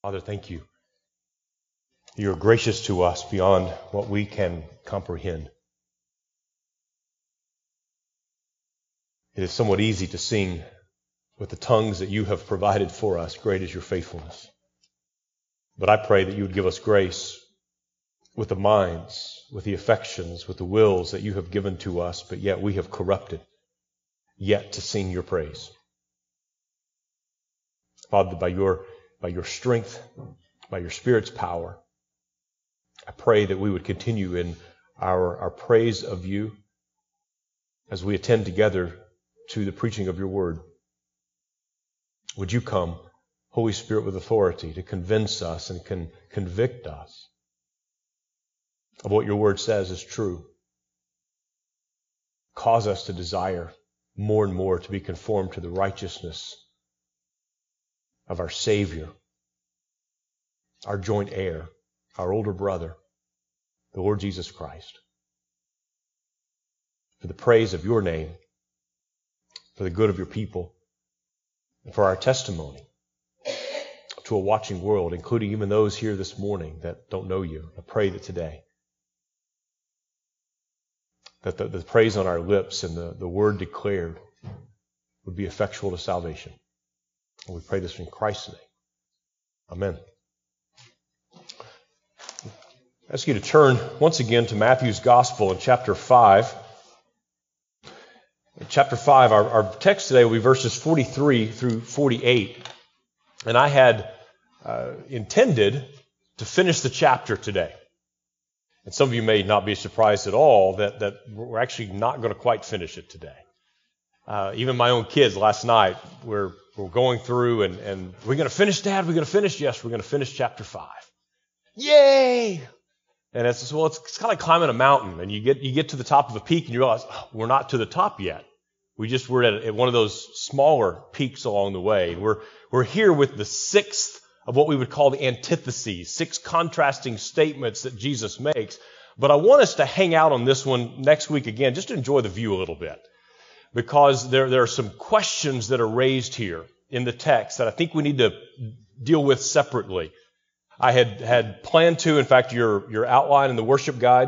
Father, thank you. You are gracious to us beyond what we can comprehend. It is somewhat easy to sing with the tongues that you have provided for us. Great is your faithfulness. But I pray that you would give us grace with the minds, with the affections, with the wills that you have given to us, but yet we have corrupted, yet to sing your praise. Father, by your strength, by your Spirit's power, I pray that we would continue in our praise of you as we attend together to the preaching of your word. Would you come, Holy Spirit, with authority to convince us and convict us of what your word says is true. Cause us to desire more and more to be conformed to the righteousness of our Savior, our joint heir, our older brother, the Lord Jesus Christ. For the praise of your name, for the good of your people, and for our testimony to a watching world, including even those here this morning that don't know you. I pray that today, that the praise on our lips and the word declared would be effectual to salvation. And we pray this in Christ's name. Amen. I ask you to turn once again to Matthew's Gospel in chapter 5. In chapter 5, our text today will be verses 43 through 48. And I had intended to finish the chapter today. And some of you may not be surprised at all that we're actually not going to quite finish it today. Even my own kids last night were going through and we're going to finish, Dad? We're going to finish? Yes, we're going to finish chapter 5. Yay! And it's kind of like climbing a mountain, and you get to the top of a peak and you realize, we're not to the top yet. We're at one of those smaller peaks along the way. We're here with the sixth of what we would call the antitheses, 6 contrasting statements that Jesus makes. But I want us to hang out on this one next week again, just to enjoy the view a little bit. Because there are some questions that are raised here in the text that I think we need to deal with separately. I had planned to, in fact, your outline in the worship guide,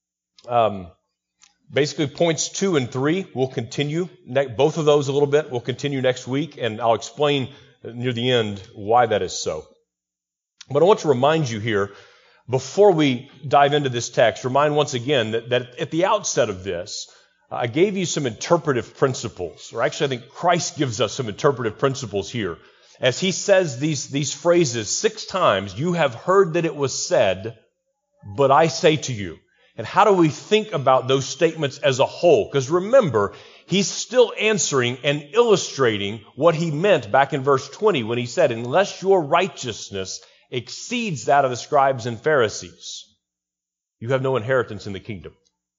basically points 2 and 3 will continue. Both of those a little bit will continue next week, and I'll explain near the end why that is so. But I want to remind you here, before we dive into this text, remind once again that at the outset of this, I gave you some interpretive principles, or actually I think Christ gives us some interpretive principles here. As he says these phrases 6 times, you have heard that it was said, but I say to you. And how do we think about those statements as a whole? Because remember, he's still answering and illustrating what he meant back in verse 20 when he said, unless your righteousness exceeds that of the scribes and Pharisees, you have no inheritance in the kingdom.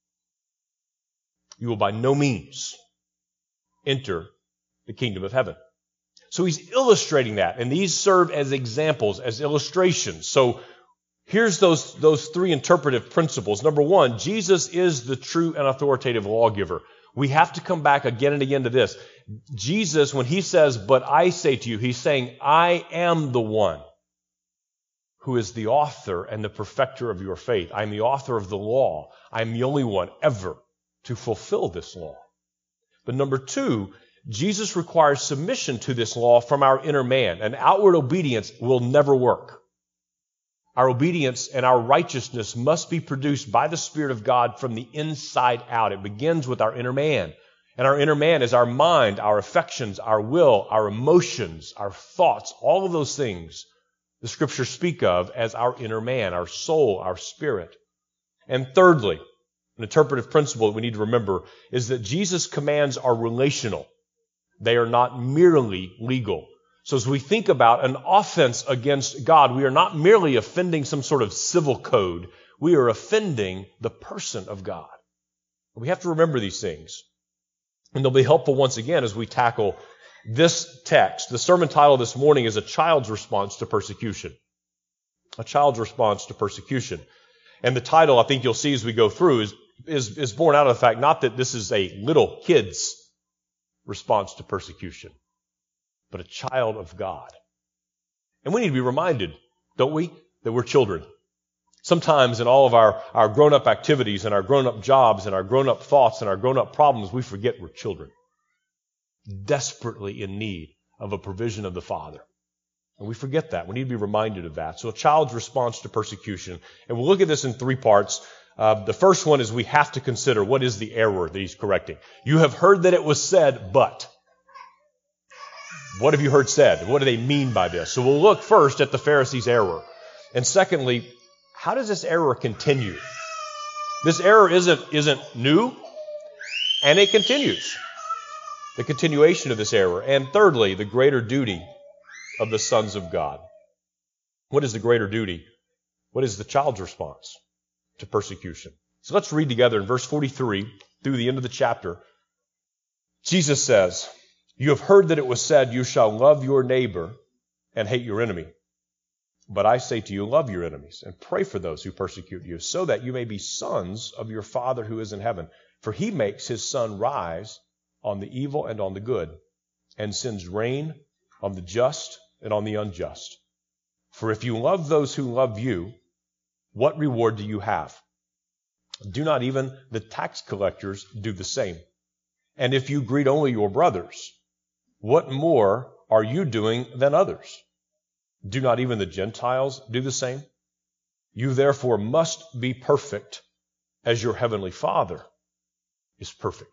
You will by no means enter the kingdom of heaven. So he's illustrating that, and these serve as examples, as illustrations. So here's those 3 interpretive principles. Number 1, Jesus is the true and authoritative lawgiver. We have to come back again and again to this. Jesus, when he says, but I say to you, he's saying, I am the one who is the author and the perfecter of your faith. I'm the author of the law. I'm the only one ever to fulfill this law. But number 2, Jesus requires submission to this law from our inner man. An outward obedience will never work. Our obedience and our righteousness must be produced by the Spirit of God from the inside out. It begins with our inner man. And our inner man is our mind, our affections, our will, our emotions, our thoughts, all of those things the Scriptures speak of as our inner man, our soul, our spirit. And thirdly, an interpretive principle that we need to remember is that Jesus' commands are relational. They are not merely legal. So as we think about an offense against God, we are not merely offending some sort of civil code. We are offending the person of God. We have to remember these things. And they'll be helpful once again as we tackle this text. The sermon title this morning is A Child's Response to Persecution. A Child's Response to Persecution. And the title, I think you'll see as we go through, is born out of the fact not that this is a little kid's response to persecution, but a child of God. And we need to be reminded, don't we, that we're children. Sometimes in all of our grown-up activities and our grown-up jobs and our grown-up thoughts and our grown-up problems, we forget we're children, desperately in need of a provision of the Father. And we forget that. We need to be reminded of that. So a child's response to persecution. And we'll look at this in three parts. The first one is we have to consider what is the error that he's correcting. You have heard that it was said, but. What have you heard said? What do they mean by this? So we'll look first at the Pharisees' error. And secondly, how does this error continue? This error isn't new, and it continues. The continuation of this error. And thirdly, the greater duty of the sons of God. What is the greater duty? What is the child's response to persecution? So let's read together in verse 43 through the end of the chapter. Jesus says, "You have heard that it was said, 'You shall love your neighbor and hate your enemy.' But I say to you, love your enemies and pray for those who persecute you, so that you may be sons of your Father who is in heaven. For he makes his sun rise on the evil and on the good, and sends rain on the just and on the unjust. For if you love those who love you, what reward do you have? Do not even the tax collectors do the same? And if you greet only your brothers, what more are you doing than others? Do not even the Gentiles do the same? You therefore must be perfect as your heavenly Father is perfect."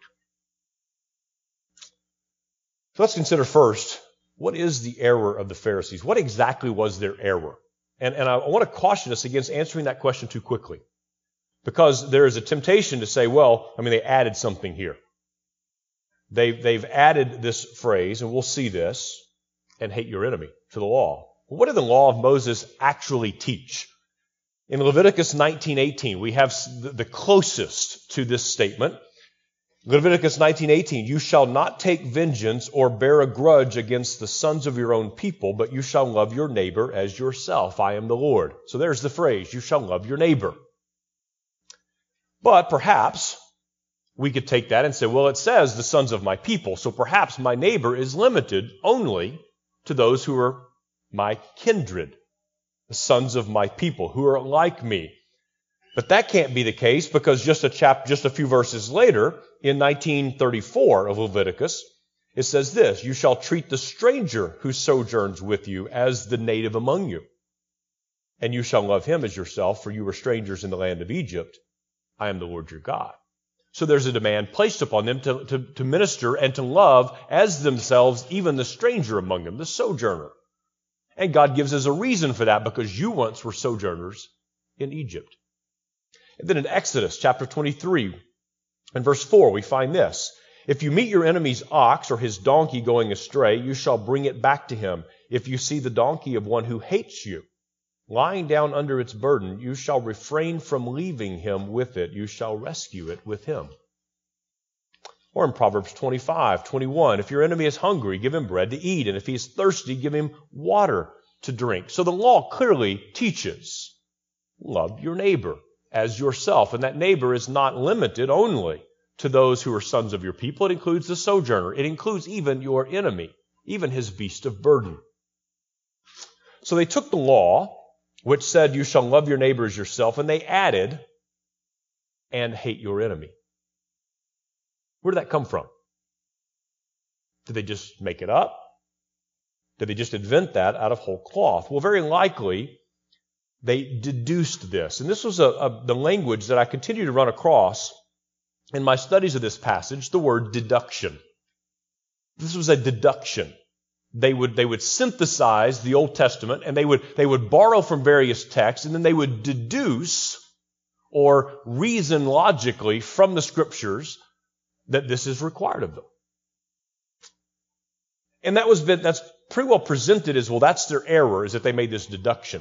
So let's consider first, what is the error of the Pharisees? What exactly was their error? And I want to caution us against answering that question too quickly. Because there is a temptation to say, well, they added something here. They've added this phrase, and we'll see this, and hate your enemy to the law. Well, what did the law of Moses actually teach? In Leviticus 19:18, we have the closest to this statement. Leviticus 19:18, "You shall not take vengeance or bear a grudge against the sons of your own people, but you shall love your neighbor as yourself. I am the Lord." So there's the phrase, you shall love your neighbor. But perhaps we could take that and say, well, it says the sons of my people, so perhaps my neighbor is limited only to those who are my kindred, the sons of my people, who are like me. But that can't be the case, because just a few verses later, in 19:34 of Leviticus, it says this, "You shall treat the stranger who sojourns with you as the native among you. And you shall love him as yourself, for you were strangers in the land of Egypt. I am the Lord your God." So there's a demand placed upon them to minister and to love as themselves even the stranger among them, the sojourner. And God gives us a reason for that, because you once were sojourners in Egypt. And then in Exodus chapter 23 and verse 4, we find this. "If you meet your enemy's ox or his donkey going astray, you shall bring it back to him. If you see the donkey of one who hates you lying down under its burden, you shall refrain from leaving him with it. You shall rescue it with him." Or in Proverbs 25:21, "If your enemy is hungry, give him bread to eat, and if he is thirsty, give him water to drink." So the law clearly teaches, love your neighbor as yourself. And that neighbor is not limited only to those who are sons of your people. It includes the sojourner. It includes even your enemy, even his beast of burden. So they took the law, which said you shall love your neighbor as yourself, and they added, and hate your enemy. Where did that come from? Did they just make it up? Did they just invent that out of whole cloth? Well, very likely they deduced this. And this was the language that I continue to run across in my studies of this passage, the word deduction. This was a deduction. They would synthesize the Old Testament, and they would borrow from various texts, and then they would deduce or reason logically from the Scriptures that this is required of them. And that's pretty well presented as, well, that's their error, is that they made this deduction.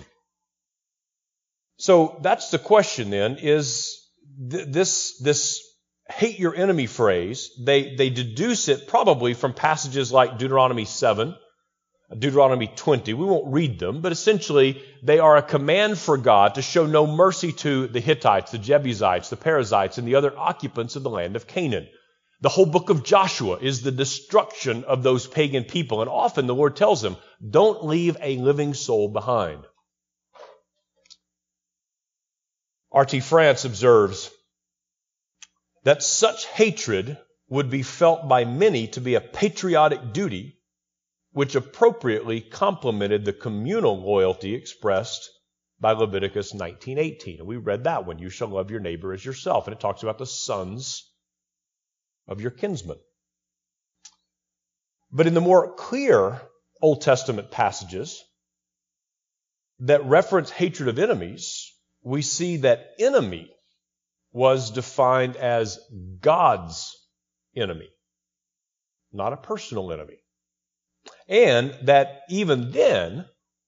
So that's the question then, is this hate your enemy phrase, they deduce it probably from passages like Deuteronomy 7, Deuteronomy 20. We won't read them, but essentially they are a command for God to show no mercy to the Hittites, the Jebusites, the Perizzites, and the other occupants of the land of Canaan. The whole book of Joshua is the destruction of those pagan people. And often the Lord tells them, don't leave a living soul behind. R.T. France observes that such hatred would be felt by many to be a patriotic duty, which appropriately complemented the communal loyalty expressed by Leviticus 19:18. And we read that one, you shall love your neighbor as yourself. And it talks about the sons of your kinsman. But in the more clear Old Testament passages that reference hatred of enemies, we see that enemy was defined as God's enemy, not a personal enemy. And that even then,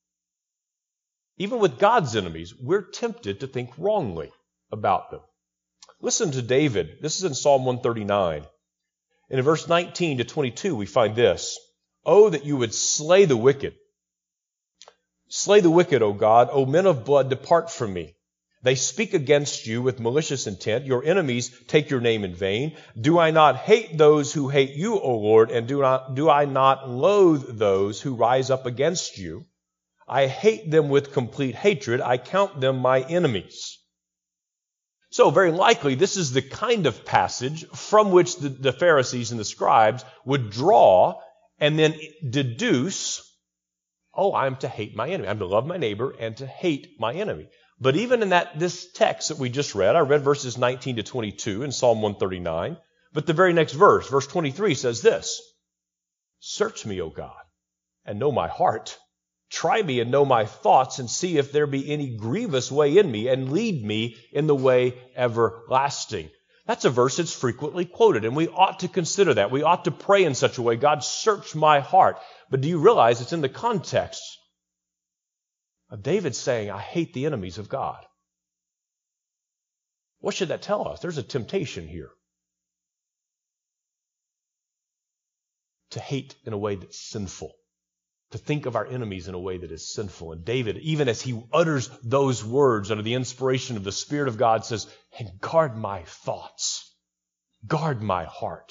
even with God's enemies, we're tempted to think wrongly about them. Listen to David. This is in Psalm 139. And in verse 19 to 22, we find this. Oh, that you would slay the wicked. Slay the wicked, O God. O men of blood, depart from me. They speak against you with malicious intent. Your enemies take your name in vain. Do I not hate those who hate you, O Lord? And do I not loathe those who rise up against you? I hate them with complete hatred. I count them my enemies. So very likely this is the kind of passage from which the Pharisees and the scribes would draw and then deduce, oh, I'm to hate my enemy. I'm to love my neighbor and to hate my enemy. But even in this text that we just read, I read verses 19 to 22 in Psalm 139, but the very next verse, verse 23 says this, search me, O God, and know my heart. Try me and know my thoughts and see if there be any grievous way in me and lead me in the way everlasting. That's a verse that's frequently quoted, and we ought to consider that. We ought to pray in such a way, God, search my heart. But do you realize it's in the context of David saying, I hate the enemies of God? What should that tell us? There's a temptation here to hate in a way that's sinful, to think of our enemies in a way that is sinful. And David, even as he utters those words under the inspiration of the Spirit of God, says, and guard my thoughts, guard my heart.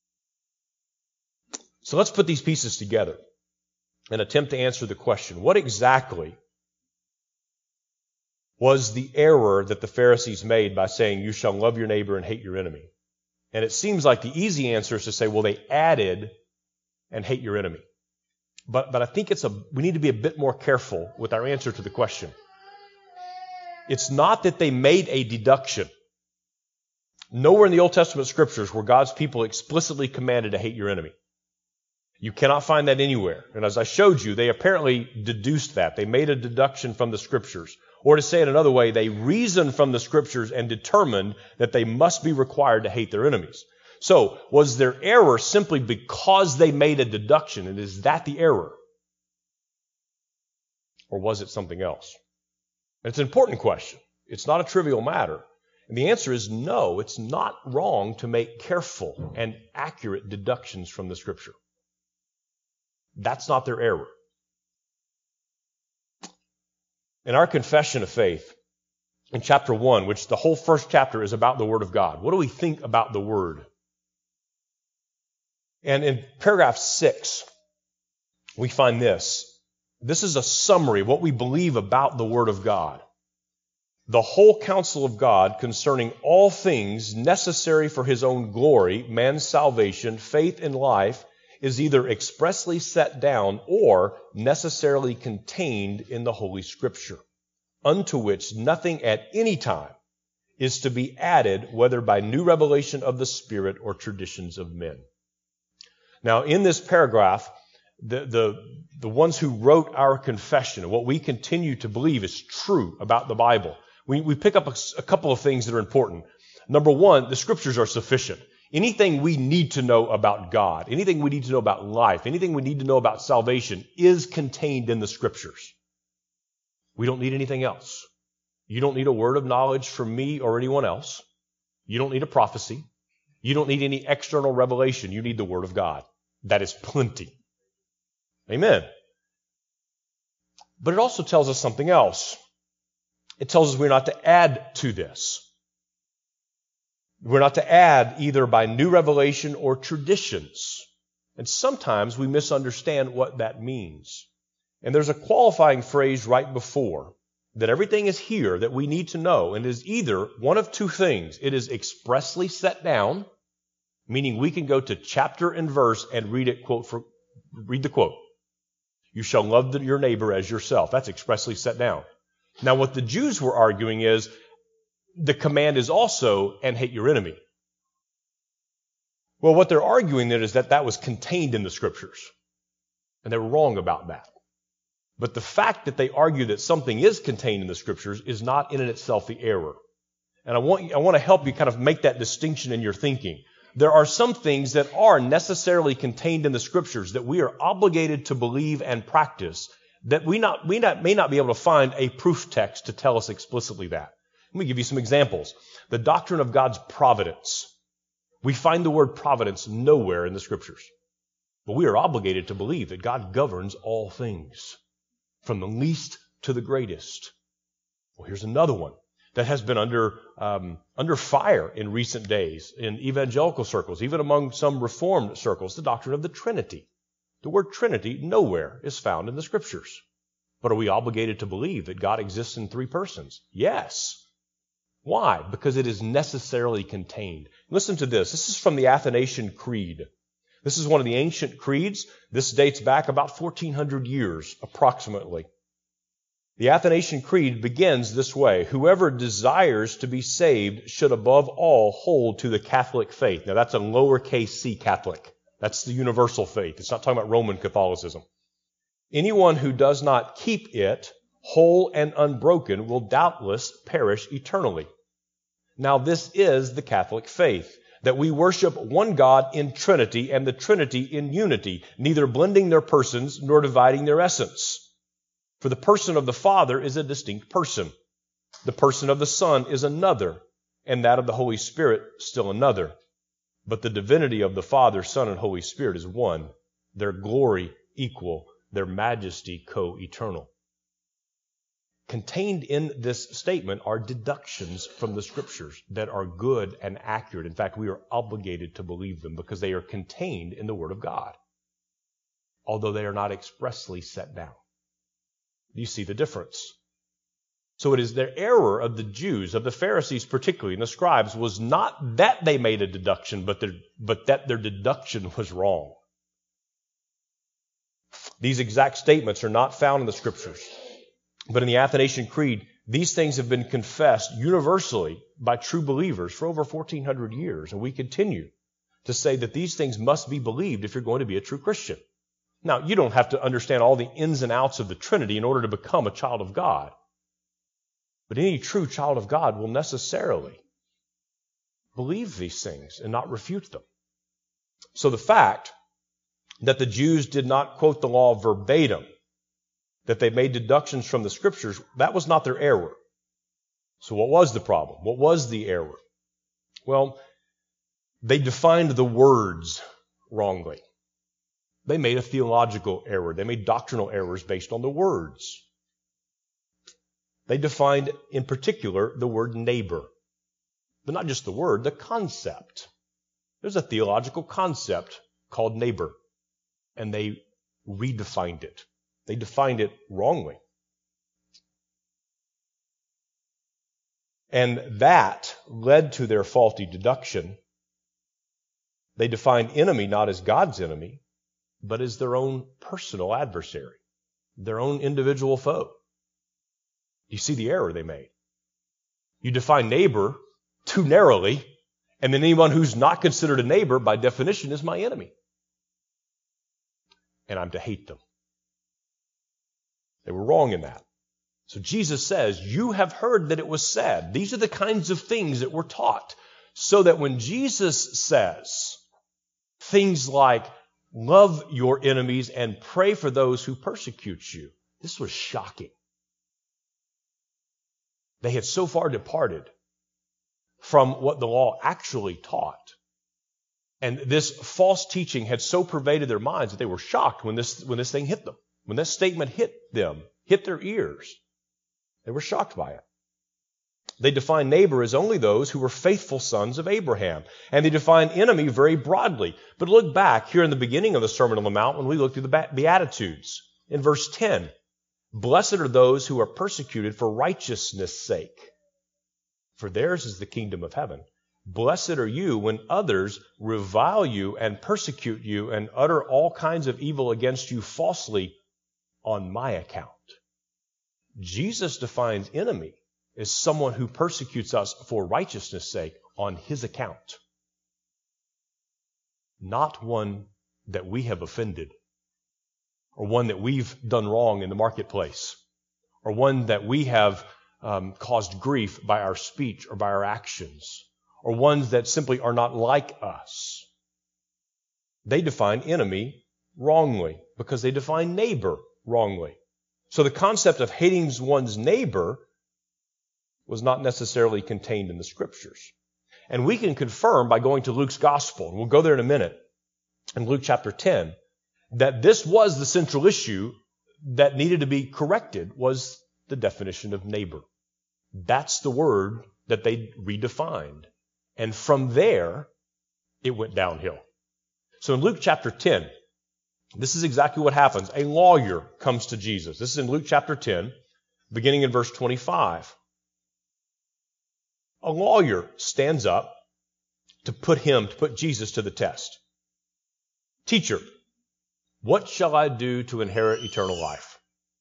So let's put these pieces together and attempt to answer the question, what exactly was the error that the Pharisees made by saying, you shall love your neighbor and hate your enemy? And it seems like the easy answer is to say, well, they added and hate your enemy. But I think we need to be a bit more careful with our answer to the question. It's not that they made a deduction. Nowhere in the Old Testament scriptures were God's people explicitly commanded to hate your enemy. You cannot find that anywhere. And as I showed you, they apparently deduced that. They made a deduction from the scriptures. Or to say it another way, they reasoned from the scriptures and determined that they must be required to hate their enemies. So, was their error simply because they made a deduction? And is that the error? Or was it something else? It's an important question. It's not a trivial matter. And the answer is no, it's not wrong to make careful and accurate deductions from the scripture. That's not their error. In our confession of faith, in chapter 1, which the whole first chapter is about the Word of God, what do we think about the Word? And in paragraph 6, we find this. This is a summary of what we believe about the Word of God. The whole counsel of God concerning all things necessary for His own glory, man's salvation, faith, and life is either expressly set down or necessarily contained in the Holy Scripture, unto which nothing at any time is to be added, whether by new revelation of the Spirit or traditions of men. Now, in this paragraph, the ones who wrote our confession and what we continue to believe is true about the Bible, we pick up a couple of things that are important. Number one, the Scriptures are sufficient. Anything we need to know about God, anything we need to know about life, anything we need to know about salvation is contained in the Scriptures. We don't need anything else. You don't need a word of knowledge from me or anyone else. You don't need a prophecy. You don't need any external revelation. You need the Word of God. That is plenty. Amen. But it also tells us something else. It tells us we're not to add to this. We're not to add either by new revelation or traditions. And sometimes we misunderstand what that means. And there's a qualifying phrase right before that everything is here that we need to know, and it is either one of two things. It is expressly set down, meaning we can go to chapter and verse and read it read the quote. You shall love your neighbor as yourself. That's expressly set down. Now, what the Jews were arguing is the command is also, and hate your enemy. Well, what they're arguing then is that was contained in the Scriptures. And they were wrong about that. But the fact that they argue that something is contained in the Scriptures is not in and itself the error. And I want to help you kind of make that distinction in your thinking. There are some things that are necessarily contained in the Scriptures that we are obligated to believe and practice that we may not be able to find a proof text to tell us explicitly that. Let me give you some examples. The doctrine of God's providence. We find the word providence nowhere in the Scriptures. But we are obligated to believe that God governs all things, from the least to the greatest. Well, here's another one that has been under fire in recent days in evangelical circles, even among some Reformed circles, the doctrine of the Trinity. The word Trinity nowhere is found in the Scriptures. But are we obligated to believe that God exists in three persons? Yes. Why? Because it is necessarily contained. Listen to this. This is from the Athanasian Creed. This is one of the ancient creeds. This dates back about 1,400 years, approximately. The Athanasian Creed begins this way. Whoever desires to be saved should above all hold to the Catholic faith. Now that's a lowercase c Catholic. That's the universal faith. It's not talking about Roman Catholicism. Anyone who does not keep it whole and unbroken will doubtless perish eternally. Now this is the Catholic faith, that we worship one God in Trinity and the Trinity in unity, neither blending their persons nor dividing their essence. For the person of the Father is a distinct person. The person of the Son is another, and that of the Holy Spirit still another. But the divinity of the Father, Son, and Holy Spirit is one, their glory equal, their majesty co-eternal. Contained in this statement are deductions from the Scriptures that are good and accurate. In fact, we are obligated to believe them because they are contained in the Word of God, although they are not expressly set down. Do you see the difference? So it is the error of the Jews, of the Pharisees particularly, and the scribes, was not that they made a deduction, but that their deduction was wrong. These exact statements are not found in the Scriptures. But in the Athanasian Creed, these things have been confessed universally by true believers for over 1,400 years. And we continue to say that these things must be believed if you're going to be a true Christian. Now, you don't have to understand all the ins and outs of the Trinity in order to become a child of God. But any true child of God will necessarily believe these things and not refute them. So the fact that the Jews did not quote the law verbatim, that they made deductions from the Scriptures, that was not their error. So what was the problem? What was the error? Well, they defined the words wrongly. They made a theological error. They made doctrinal errors based on the words. They defined, in particular, the word neighbor. But not just the word, the concept. There's a theological concept called neighbor, and they redefined it. They defined it wrongly. And that led to their faulty deduction. They defined enemy not as God's enemy, but as their own personal adversary, their own individual foe. You see the error they made. You define neighbor too narrowly, and then anyone who's not considered a neighbor, by definition, is my enemy. And I'm to hate them. They were wrong in that. So Jesus says, you have heard that it was said. These are the kinds of things that were taught. So that when Jesus says things like, love your enemies and pray for those who persecute you, this was shocking. They had so far departed from what the law actually taught. And this false teaching had so pervaded their minds that they were shocked when this thing hit them. When this statement hit them, hit their ears, they were shocked by it. They define neighbor as only those who were faithful sons of Abraham. And they define enemy very broadly. But look back here in the beginning of the Sermon on the Mount when we look through the Beatitudes. In verse 10, blessed are those who are persecuted for righteousness' sake, for theirs is the kingdom of heaven. Blessed are you when others revile you and persecute you and utter all kinds of evil against you falsely on my account. Jesus defines enemy as someone who persecutes us for righteousness' sake on his account. Not one that we have offended, or one that we've done wrong in the marketplace, or one that we have caused grief by our speech or by our actions, or ones that simply are not like us. They define enemy wrongly because they define neighbor wrongly. So the concept of hating one's neighbor was not necessarily contained in the Scriptures. And we can confirm by going to Luke's Gospel, and we'll go there in a minute, in Luke chapter 10, that this was the central issue that needed to be corrected, was the definition of neighbor. That's the word that they redefined. And from there, it went downhill. So in Luke chapter 10, this is exactly what happens. A lawyer comes to Jesus. This is in Luke chapter 10, beginning in verse 25. A lawyer stands up to put Jesus to the test. Teacher, what shall I do to inherit eternal life?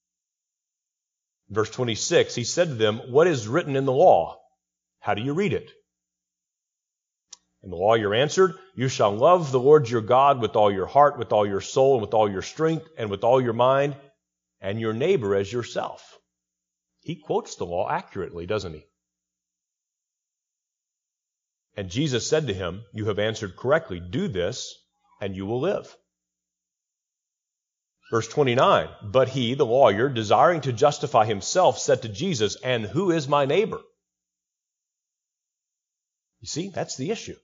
Verse 26, he said to them, what is written in the law? How do you read it? And the lawyer answered, you shall love the Lord your God with all your heart, with all your soul, and with all your strength, and with all your mind, and your neighbor as yourself. He quotes the law accurately, doesn't he? And Jesus said to him, you have answered correctly. Do this, and you will live. Verse 29, but he, the lawyer, desiring to justify himself, said to Jesus, and who is my neighbor? You see, that's the issue.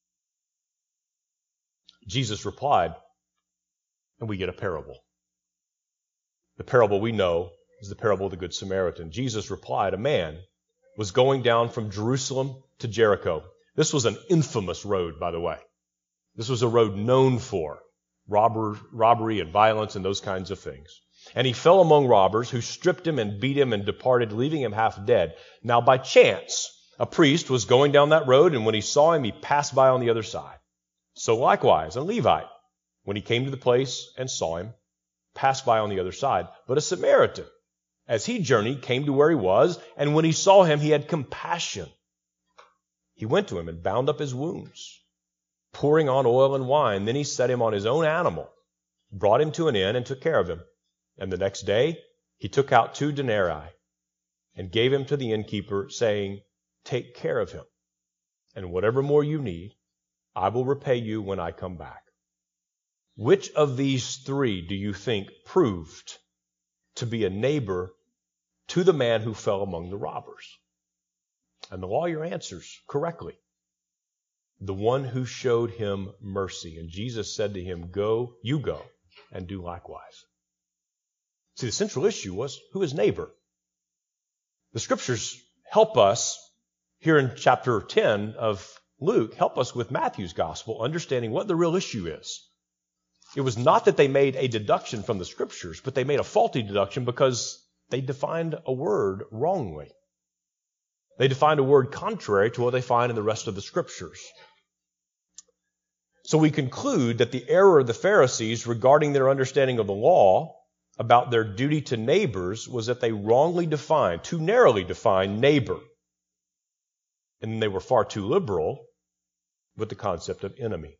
Jesus replied, and we get a parable. The parable we know is the parable of the Good Samaritan. Jesus replied, a man was going down from Jerusalem to Jericho. This was an infamous road, by the way. This was a road known for robbery and violence and those kinds of things. And he fell among robbers who stripped him and beat him and departed, leaving him half dead. Now by chance, a priest was going down that road, and when he saw him, he passed by on the other side. So likewise, a Levite, when he came to the place and saw him, passed by on the other side. But a Samaritan, as he journeyed, came to where he was, and when he saw him, he had compassion. He went to him and bound up his wounds, pouring on oil and wine. Then he set him on his own animal, brought him to an inn, and took care of him. And the next day he took out 2 denarii and gave him to the innkeeper, saying, take care of him, and whatever more you need, I will repay you when I come back. Which of these 3 do you think proved to be a neighbor to the man who fell among the robbers? And the lawyer answers correctly, the one who showed him mercy. And Jesus said to him, you go and do likewise. See, the central issue was, who is neighbor? The Scriptures help us, here in chapter 10 of Luke, help us with Matthew's Gospel, understanding what the real issue is. It was not that they made a deduction from the Scriptures, but they made a faulty deduction because they defined a word wrongly. They defined a word contrary to what they find in the rest of the Scriptures. So we conclude that the error of the Pharisees regarding their understanding of the law about their duty to neighbors was that they wrongly defined, too narrowly defined, neighbor. And they were far too liberal with the concept of enemy.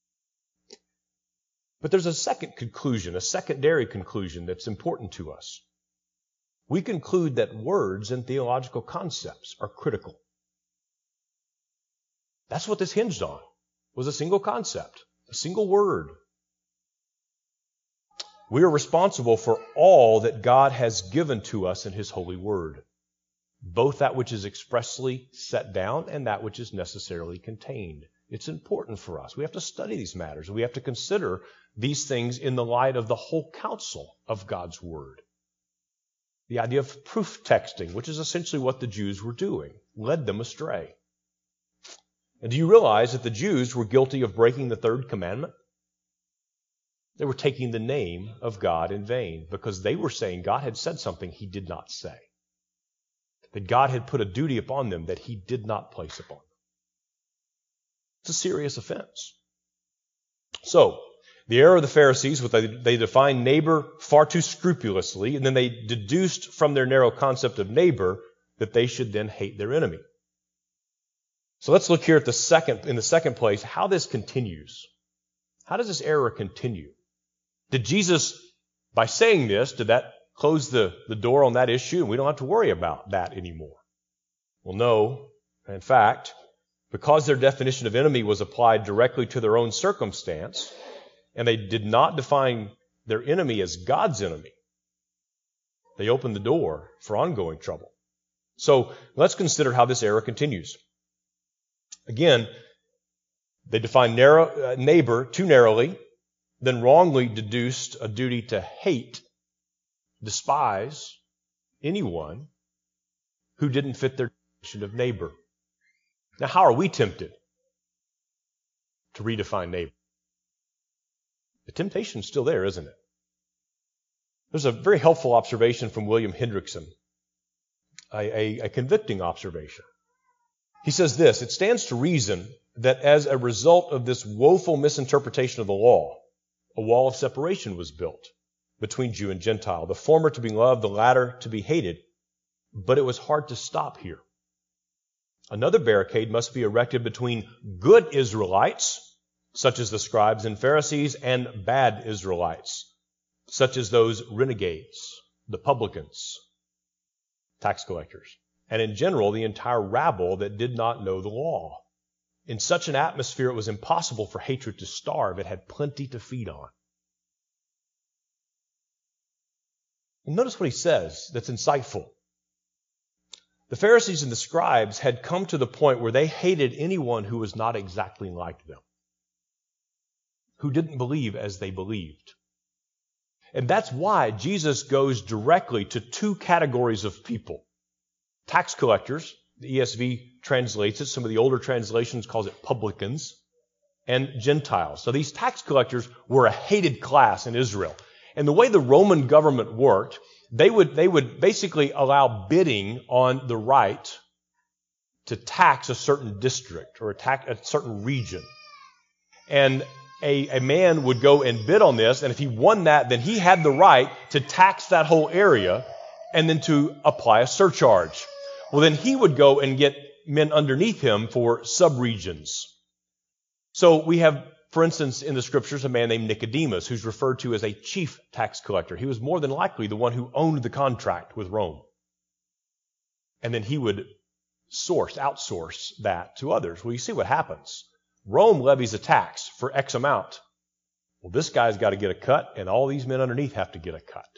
But there's a second conclusion, a secondary conclusion that's important to us. We conclude that words and theological concepts are critical. That's what this hinged on, was a single concept, a single word. We are responsible for all that God has given to us in His holy word, both that which is expressly set down and that which is necessarily contained. It's important for us. We have to study these matters. We have to consider these things in the light of the whole counsel of God's word. The idea of proof texting, which is essentially what the Jews were doing, led them astray. And do you realize that the Jews were guilty of breaking the third commandment? They were taking the name of God in vain because they were saying God had said something he did not say. That God had put a duty upon them that he did not place upon them. It's a serious offense. So, the error of the Pharisees was they defined neighbor far too scrupulously, and then they deduced from their narrow concept of neighbor that they should then hate their enemy. So let's look here at in the second place, how this continues. How does this error continue? Did Jesus, by saying this, did that close the door on that issue and we don't have to worry about that anymore? Well, no. In fact, because their definition of enemy was applied directly to their own circumstance, and they did not define their enemy as God's enemy, they opened the door for ongoing trouble. So let's consider how this error continues. Again, they defined neighbor too narrowly, then wrongly deduced a duty to hate, despise anyone who didn't fit their definition of neighbor. Now, how are we tempted to redefine neighbor? The temptation's still there, isn't it? There's a very helpful observation from William Hendrickson, a convicting observation. He says this: it stands to reason that as a result of this woeful misinterpretation of the law, a wall of separation was built between Jew and Gentile, the former to be loved, the latter to be hated. But it was hard to stop here. Another barricade must be erected between good Israelites, such as the scribes and Pharisees, and bad Israelites, such as those renegades, the publicans, tax collectors, and in general the entire rabble that did not know the law. In such an atmosphere, it was impossible for hatred to starve. It had plenty to feed on. And notice what he says that's insightful. The Pharisees and the scribes had come to the point where they hated anyone who was not exactly like them, who didn't believe as they believed. And that's why Jesus goes directly to two categories of people. Tax collectors, the ESV translates it, some of the older translations calls it publicans, and Gentiles. So these tax collectors were a hated class in Israel. And the way the Roman government worked, they would basically allow bidding on the right to tax a certain district or a certain region. And a man would go and bid on this, and if he won that, then he had the right to tax that whole area and then to apply a surcharge. Well, then he would go and get men underneath him for subregions. So we have, for instance, in the scriptures, a man named Nicodemus, who's referred to as a chief tax collector. He was more than likely the one who owned the contract with Rome. And then he would outsource that to others. Well, you see what happens. Rome levies a tax for X amount. Well, this guy's got to get a cut, and all these men underneath have to get a cut.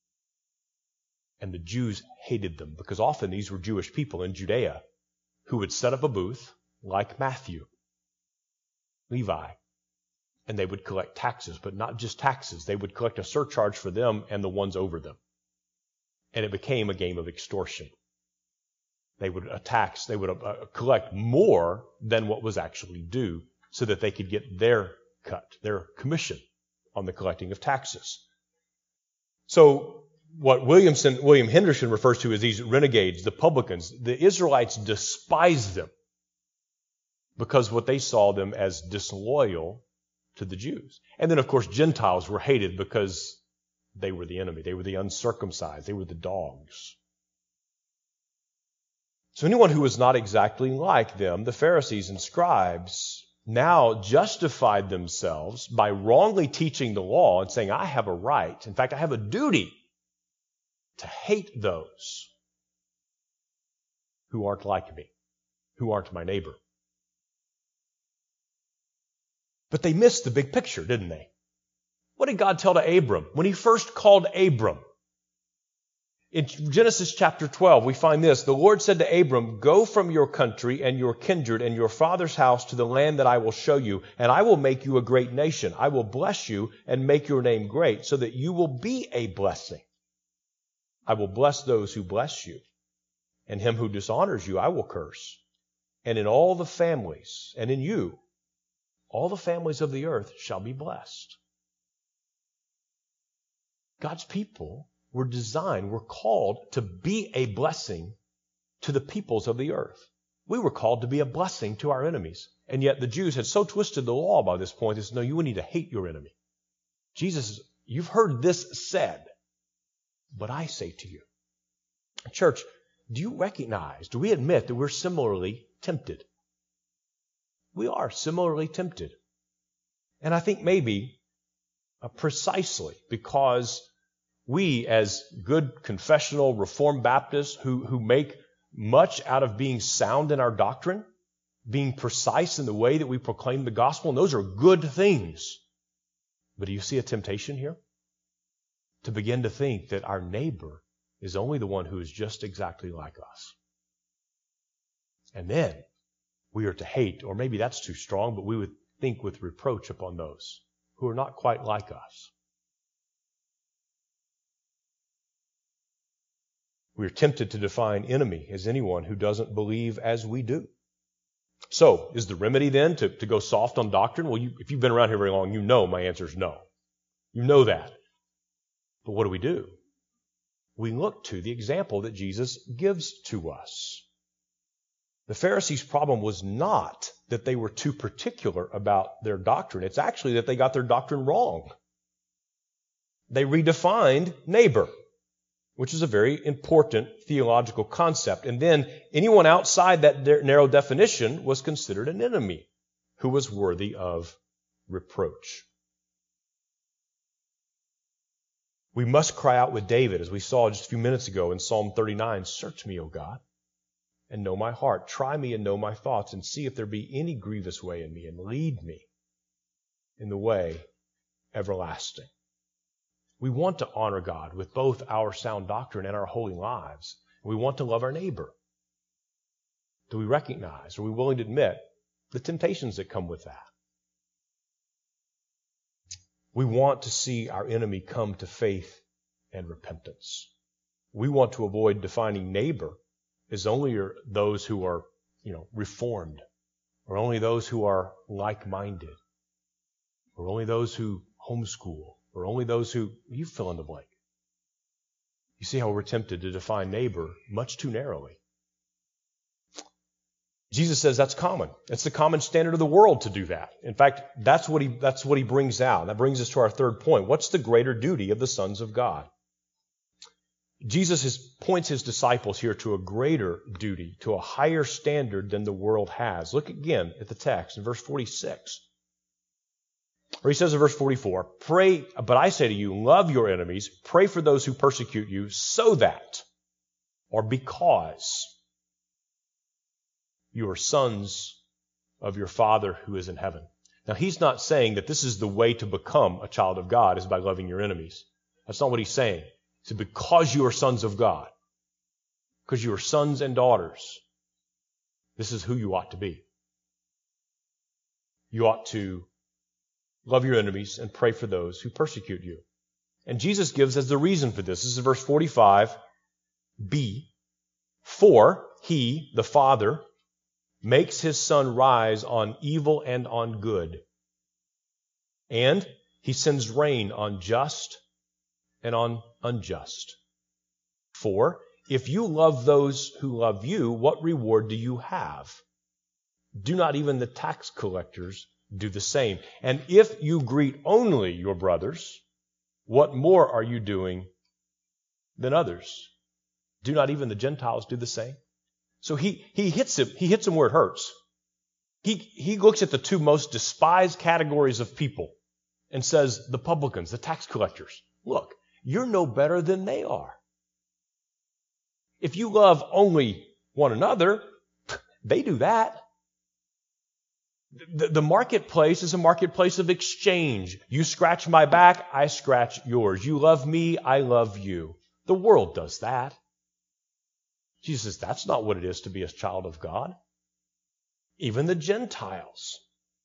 And the Jews hated them because often these were Jewish people in Judea who would set up a booth like Matthew, Levi, and they would collect taxes, but not just taxes. They would collect a surcharge for them and the ones over them. And it became a game of extortion. They would collect more than what was actually due so that they could get their cut, their commission on the collecting of taxes. So what William Henderson refers to as these renegades, the publicans, the Israelites despised them because what they saw them as disloyal to the Jews. And then, of course, Gentiles were hated because they were the enemy. They were the uncircumcised. They were the dogs. So anyone who was not exactly like them, the Pharisees and scribes, now justified themselves by wrongly teaching the law and saying, I have a right, in fact, I have a duty to hate those who aren't like me, who aren't my neighbor. But they missed the big picture, didn't they? What did God tell to Abram when he first called Abram? In Genesis chapter 12, we find this. The Lord said to Abram, go from your country and your kindred and your father's house to the land that I will show you, and I will make you a great nation. I will bless you and make your name great so that you will be a blessing. I will bless those who bless you, and him who dishonors you I will curse. And in all the families, and in you, all the families of the earth shall be blessed. God's people were designed, were called to be a blessing to the peoples of the earth. We were called to be a blessing to our enemies. And yet the Jews had so twisted the law by this point, they said, no, you need to hate your enemy. Jesus, you've heard this said, but I say to you. Church, do you recognize, do we admit that we're similarly tempted? We are similarly tempted. And I think maybe precisely because we, as good confessional Reformed Baptists who make much out of being sound in our doctrine, being precise in the way that we proclaim the gospel, and those are good things. But do you see a temptation here? To begin to think that our neighbor is only the one who is just exactly like us. And then we are to hate, or maybe that's too strong, but we would think with reproach upon those who are not quite like us. We are tempted to define enemy as anyone who doesn't believe as we do. So, is the remedy then to go soft on doctrine? Well, if you've been around here very long, you know my answer is no. You know that. But what do? We look to the example that Jesus gives to us. The Pharisees' problem was not that they were too particular about their doctrine. It's actually that they got their doctrine wrong. They redefined neighbor, which is a very important theological concept. And then anyone outside that narrow definition was considered an enemy who was worthy of reproach. We must cry out with David, as we saw just a few minutes ago in Psalm 39, "Search me, O God, and know my heart. Try me and know my thoughts, and see if there be any grievous way in me, and lead me in the way everlasting." We want to honor God with both our sound doctrine and our holy lives. We want to love our neighbor. Do we recognize, are we willing to admit the temptations that come with that? We want to see our enemy come to faith and repentance. We want to avoid defining neighbor as only those who are, reformed, or only those who are like-minded, or only those who homeschool, or only those who, you fill in the blank. You see how we're tempted to define neighbor much too narrowly. Jesus says that's common. It's the common standard of the world to do that. In fact, that's what he brings out. That brings us to our third point. What's the greater duty of the sons of God? Jesus points his disciples here to a greater duty, to a higher standard than the world has. Look again at the text in verse 46. Or he says in verse 44, "Pray, but I say to you, love your enemies, pray for those who persecute you, so that, or because, you are sons of your Father who is in heaven." Now, he's not saying that this is the way to become a child of God, is by loving your enemies. That's not what he's saying. He said, because you are sons of God, because you are sons and daughters, this is who you ought to be. You ought to love your enemies and pray for those who persecute you. And Jesus gives us the reason for this. This is verse 45b. "For he, the Father, makes his sun rise on evil and on good, and he sends rain on just and on unjust. For if you love those who love you, what reward do you have? Do not even the tax collectors do the same? And if you greet only your brothers, what more are you doing than others? Do not even the Gentiles do the same?" So he hits him where it hurts. He looks at the two most despised categories of people and says, the publicans, the tax collectors, look, you're no better than they are. If you love only one another, they do that. The marketplace is a marketplace of exchange. You scratch my back, I scratch yours. You love me, I love you. The world does that. Jesus says that's not what it is to be a child of God. Even the Gentiles,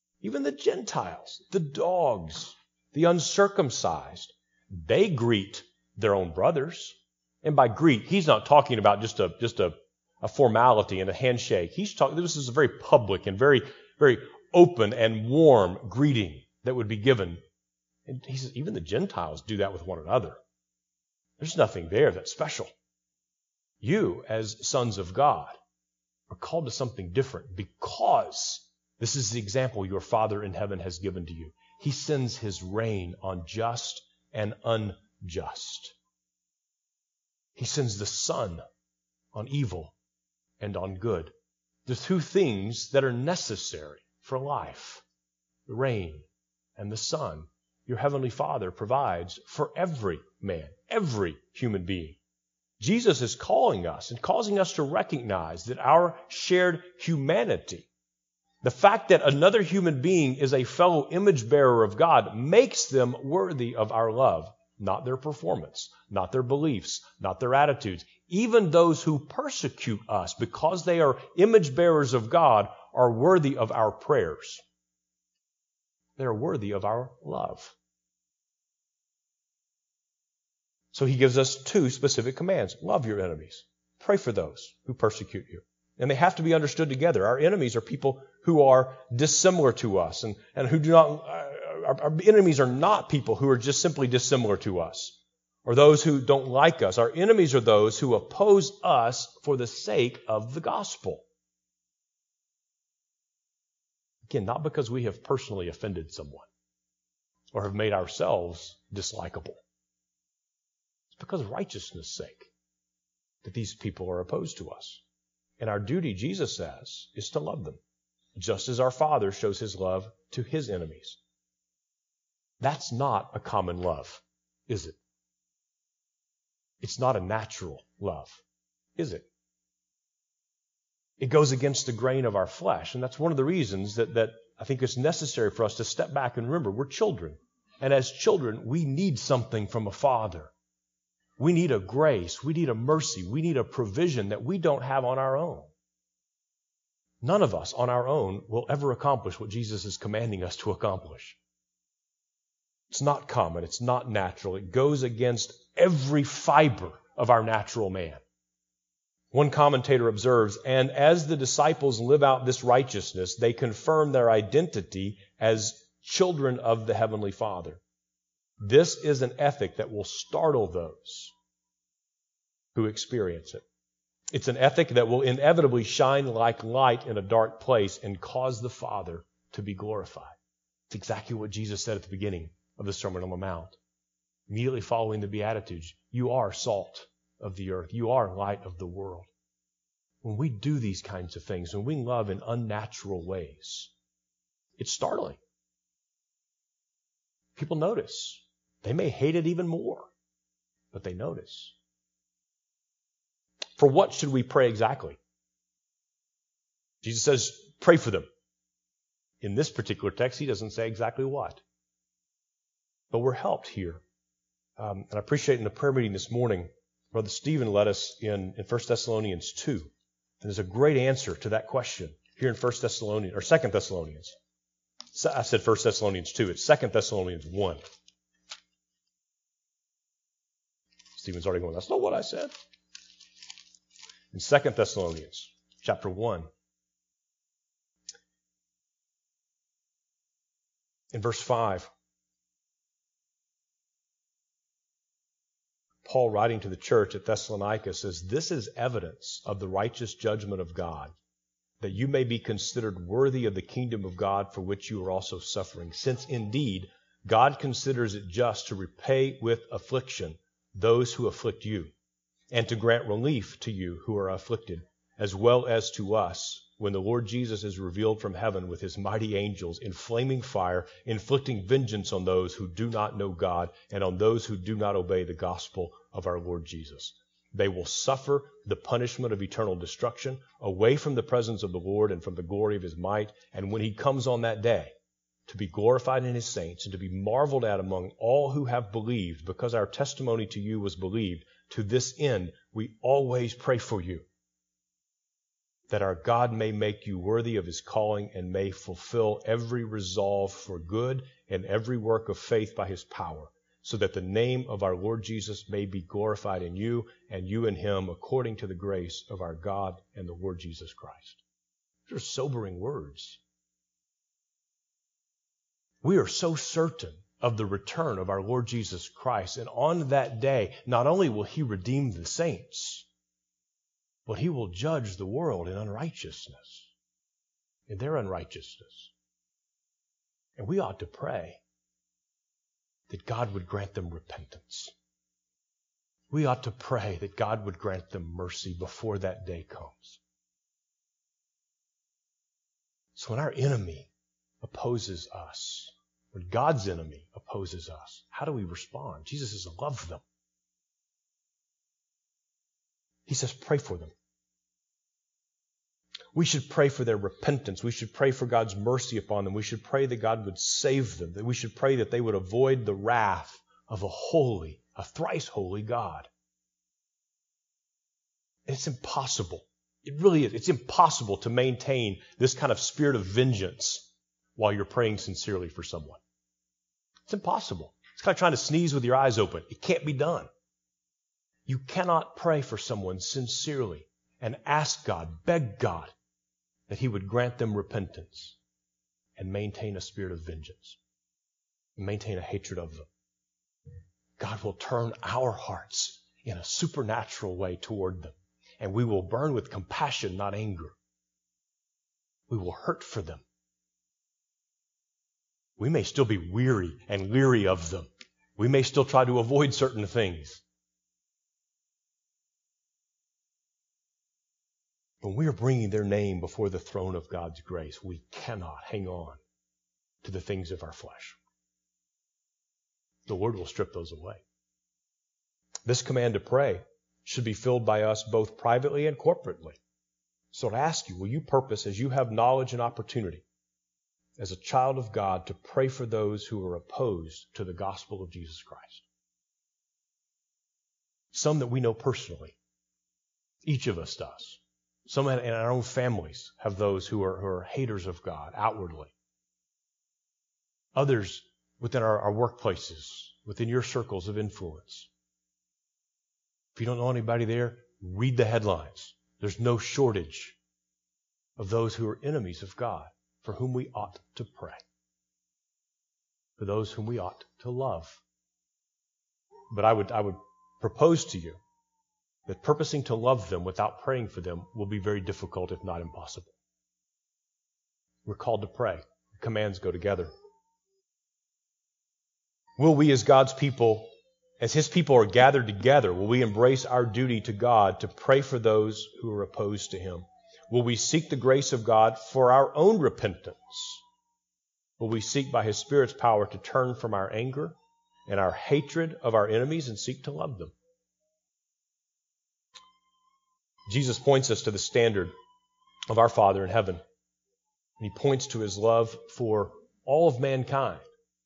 the dogs, the uncircumcised, they greet their own brothers. And by greet, he's not talking about just a formality and a handshake. This is a very public and very, very open and warm greeting that would be given. And he says, even the Gentiles do that with one another. There's nothing there that's special. You, as sons of God, are called to something different because this is the example your Father in heaven has given to you. He sends his rain on just and unjust. He sends the sun on evil and on good. The two things that are necessary for life, the rain and the sun, your heavenly Father provides for every man, every human being. Jesus is calling us and causing us to recognize that our shared humanity, the fact that another human being is a fellow image bearer of God, makes them worthy of our love, not their performance, not their beliefs, not their attitudes. Even those who persecute us because they are image bearers of God are worthy of our prayers. They are worthy of our love. So he gives us two specific commands. Love your enemies. Pray for those who persecute you. And they have to be understood together. Our enemies are people who are dissimilar to us and who do not, our enemies are not people who are just simply dissimilar to us or those who don't like us. Our enemies are those who oppose us for the sake of the gospel. Again, not because we have personally offended someone or have made ourselves dislikable. Because of righteousness' sake that these people are opposed to us. And our duty, Jesus says, is to love them, just as our Father shows his love to his enemies. That's not a common love, is it? It's not a natural love, is it? It goes against the grain of our flesh, and that's one of the reasons that I think it's necessary for us to step back and remember we're children. And as children, we need something from a Father. We need a grace, we need a mercy, we need a provision that we don't have on our own. None of us on our own will ever accomplish what Jesus is commanding us to accomplish. It's not common, it's not natural. It goes against every fiber of our natural man. One commentator observes, and as the disciples live out this righteousness, they confirm their identity as children of the Heavenly Father. This is an ethic that will startle those who experience it. It's an ethic that will inevitably shine like light in a dark place and cause the Father to be glorified. It's exactly what Jesus said at the beginning of the Sermon on the Mount. Immediately following the Beatitudes, you are salt of the earth. You are light of the world. When we do these kinds of things, when we love in unnatural ways, it's startling. People notice. They may hate it even more, but they notice. For what should we pray exactly? Jesus says, pray for them. In this particular text, he doesn't say exactly what. But we're helped here. And I appreciate in the prayer meeting this morning, Brother Stephen led us in 1 Thessalonians 2. And there's a great answer to that question here in 2 Thessalonians. I said 1 Thessalonians 2. It's 2 Thessalonians 1. Stephen's already going, that's not what I said. In 2 Thessalonians chapter 1, in verse 5, Paul, writing to the church at Thessalonica, says, this is evidence of the righteous judgment of God, that you may be considered worthy of the kingdom of God for which you are also suffering, since indeed God considers it just to repay with affliction those who afflict you, and to grant relief to you who are afflicted, as well as to us, when the Lord Jesus is revealed from heaven with his mighty angels in flaming fire, inflicting vengeance on those who do not know God and on those who do not obey the gospel of our Lord Jesus. They will suffer the punishment of eternal destruction away from the presence of the Lord and from the glory of his might. And when he comes on that day, to be glorified in his saints and to be marveled at among all who have believed, because our testimony to you was believed, to this end we always pray for you, that our God may make you worthy of his calling and may fulfill every resolve for good and every work of faith by his power, so that the name of our Lord Jesus may be glorified in you and you in him, according to the grace of our God and the Lord Jesus Christ. These are sobering words. We are so certain of the return of our Lord Jesus Christ, and on that day, not only will he redeem the saints, but he will judge the world in unrighteousness, in their unrighteousness. And we ought to pray that God would grant them repentance. We ought to pray that God would grant them mercy before that day comes. So when our enemy opposes us, when God's enemy opposes us, how do we respond? Jesus says, love them. He says, pray for them. We should pray for their repentance. We should pray for God's mercy upon them. We should pray that God would save them. That we should pray that they would avoid the wrath of a thrice holy God. And it's impossible. It really is. It's impossible to maintain this kind of spirit of vengeance while you're praying sincerely for someone. It's impossible. It's kind of trying to sneeze with your eyes open. It can't be done. You cannot pray for someone sincerely and ask God, beg God, that he would grant them repentance and maintain a spirit of vengeance, and maintain a hatred of them. God will turn our hearts in a supernatural way toward them, and we will burn with compassion, not anger. We will hurt for them. We may still be weary and leery of them. We may still try to avoid certain things. When we are bringing their name before the throne of God's grace, we cannot hang on to the things of our flesh. The Lord will strip those away. This command to pray should be filled by us both privately and corporately. So I ask you, will you purpose, as you have knowledge and opportunity, as a child of God, to pray for those who are opposed to the gospel of Jesus Christ? Some that we know personally. Each of us does. Some in our own families have those who are haters of God outwardly. Others within our workplaces, within your circles of influence. If you don't know anybody there, read the headlines. There's no shortage of those who are enemies of God, for whom we ought to pray, for those whom we ought to love. But I would propose to you that purposing to love them without praying for them will be very difficult, if not impossible. We're called to pray. The commands go together. Will we, as God's people, as his people are gathered together, will we embrace our duty to God to pray for those who are opposed to him? Will we seek the grace of God for our own repentance? Will we seek by his Spirit's power to turn from our anger and our hatred of our enemies and seek to love them? Jesus points us to the standard of our Father in heaven. And he points to his love for all of mankind.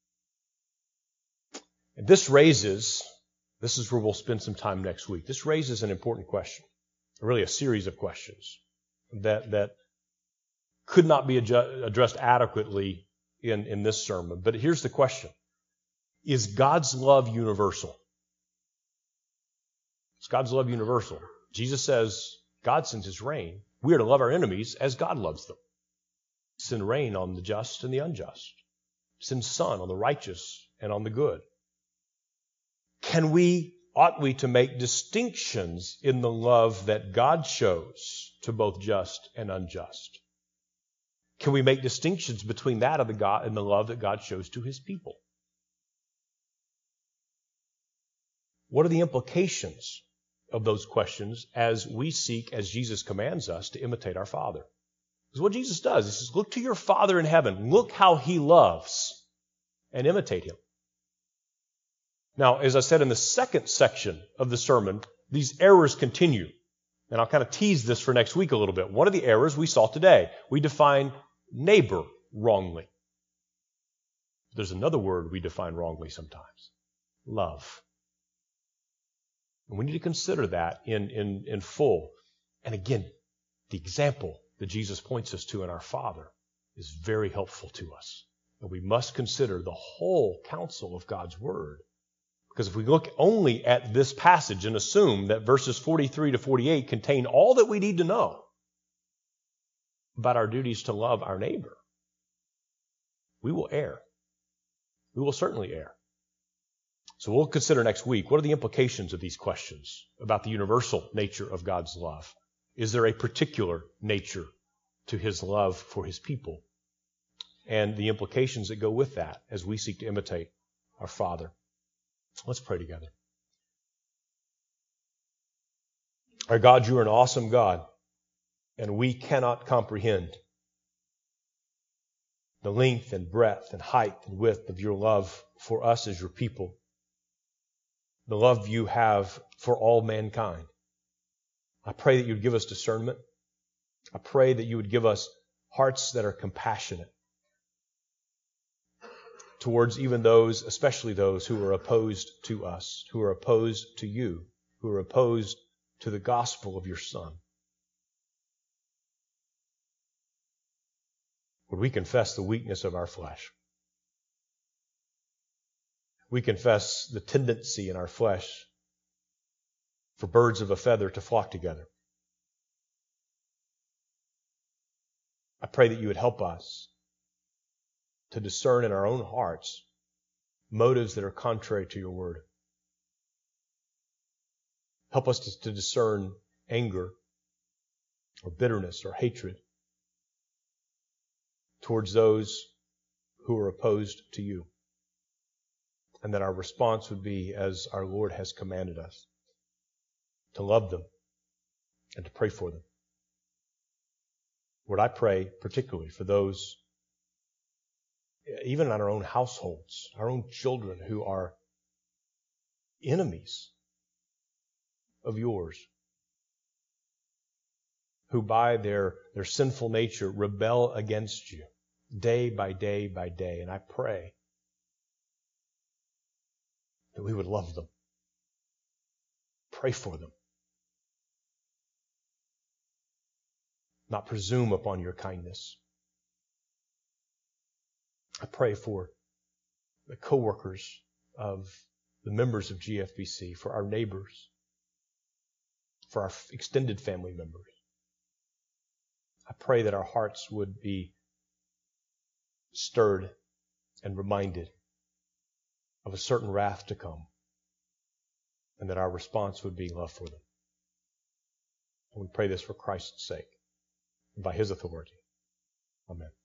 And this is where we'll spend some time next week. This raises an important question, really a series of questions that could not be addressed adequately in this sermon. But here's the question. Is God's love universal? Is God's love universal? Jesus says God sends his rain. We are to love our enemies as God loves them. Send rain on the just and the unjust. Send sun on the righteous and on the good. Ought we to make distinctions in the love that God shows to both just and unjust? Can we make distinctions between that of the God and the love that God shows to his people? What are the implications of those questions as we seek, as Jesus commands us, to imitate our Father? Because what Jesus does, he says, look to your Father in heaven. Look how he loves, and imitate him. Now, as I said in the second section of the sermon, these errors continue. And I'll kind of tease this for next week a little bit. One of the errors we saw today, we define neighbor wrongly. There's another word we define wrongly sometimes. Love. And we need to consider that in full. And again, the example that Jesus points us to in our Father is very helpful to us. And we must consider the whole counsel of God's Word Because if we look only at this passage and assume that verses 43 to 48 contain all that we need to know about our duties to love our neighbor, we will err. We will certainly err. So we'll consider next week, what are the implications of these questions about the universal nature of God's love? Is there a particular nature to his love for his people? And the implications that go with that as we seek to imitate our Father. Let's pray together. Our God, you are an awesome God, and we cannot comprehend the length and breadth and height and width of your love for us as your people, the love you have for all mankind. I pray that you would give us discernment. I pray that you would give us hearts that are compassionate towards even those, especially those who are opposed to us, who are opposed to you, who are opposed to the gospel of your Son. Would we confess the weakness of our flesh? We confess the tendency in our flesh for birds of a feather to flock together. I pray that you would help us to discern in our own hearts motives that are contrary to your word. Help us to discern anger or bitterness or hatred towards those who are opposed to you. And that our response would be as our Lord has commanded us, to love them and to pray for them. Lord, I pray particularly for those, even in our own households, our own children who are enemies of yours, who by their sinful nature rebel against you day by day by day. And I pray that we would love them, pray for them, not presume upon your kindness. I pray for the co-workers of the members of GFBC, for our neighbors, for our extended family members. I pray that our hearts would be stirred and reminded of a certain wrath to come, and that our response would be love for them. And we pray this for Christ's sake and by his authority. Amen.